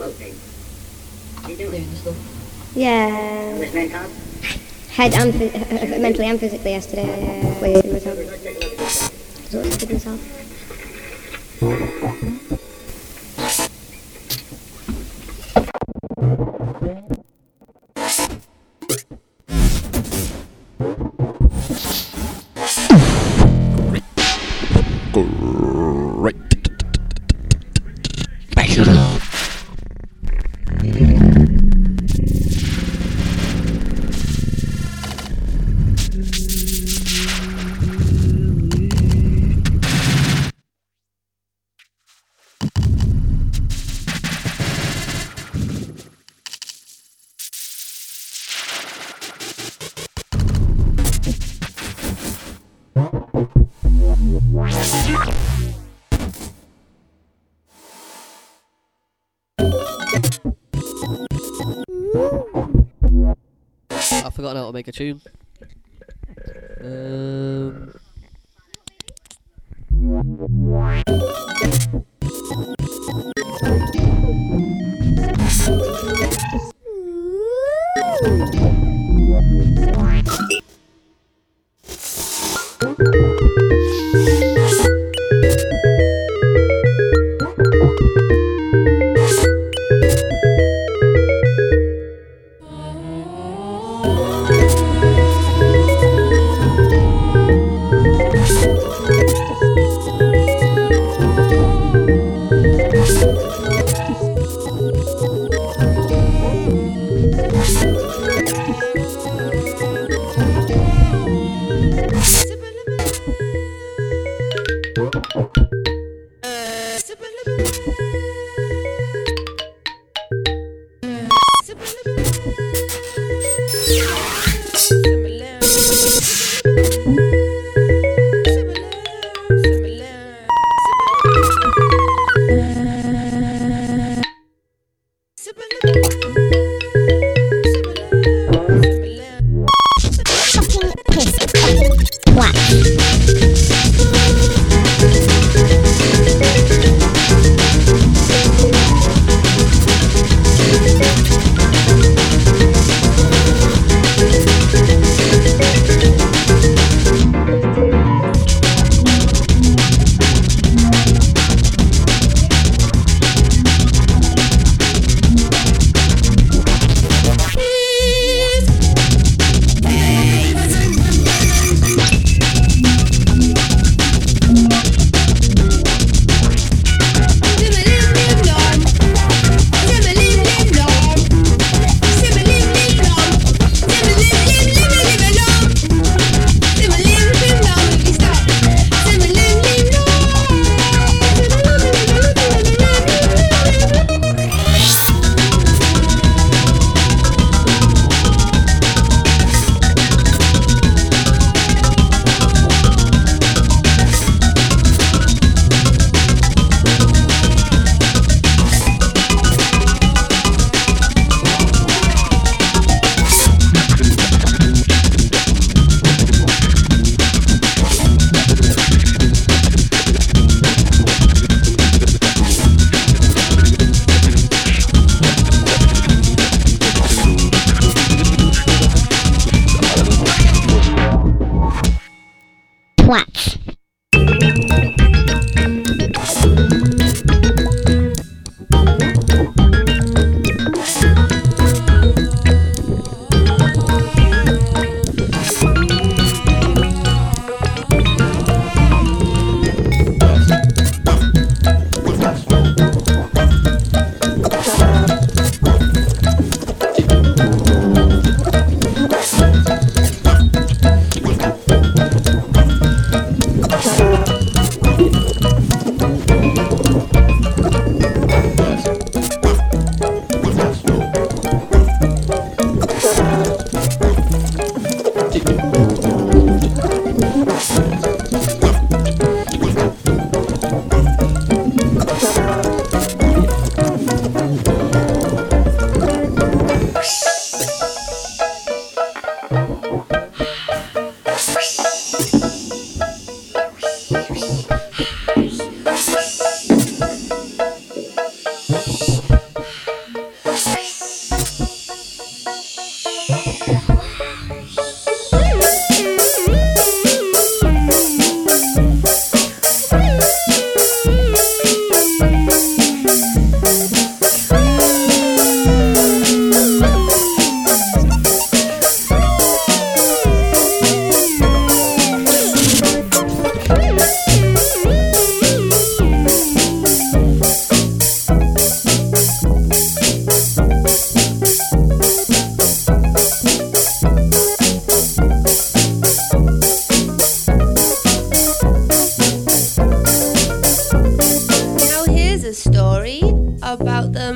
Doing stuff. Yeah. Head and mentally and physically yesterday. Wasting myself. Exhausted myself. Great. I forgot how to make a tune.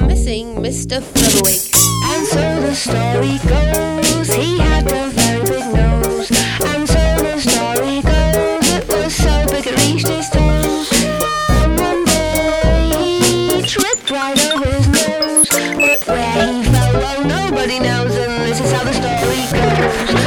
missing Mr. Flubberwig. And so the story goes, he had a very big nose. And so the story goes, it was so big it reached his toes. And one day he tripped right over his nose. But where he fell, well, nobody knows, and this is how the story goes.